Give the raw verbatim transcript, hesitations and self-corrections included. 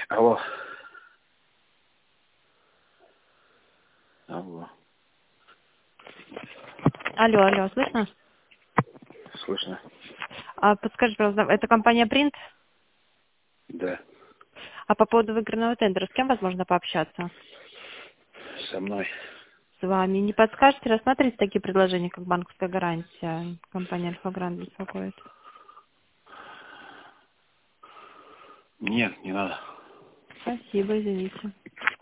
Алло. Алло. Алло, алло, слышно? Слышно? А, подскажите, пожалуйста, это компания Принт? Да. А по поводу выигранного тендера, с кем возможно пообщаться? Со мной. С вами. Не подскажете рассматривать такие предложения, как банковская гарантия? Компания Альфа-Гранд беспокоит. Нет, не надо. Спасибо, извините.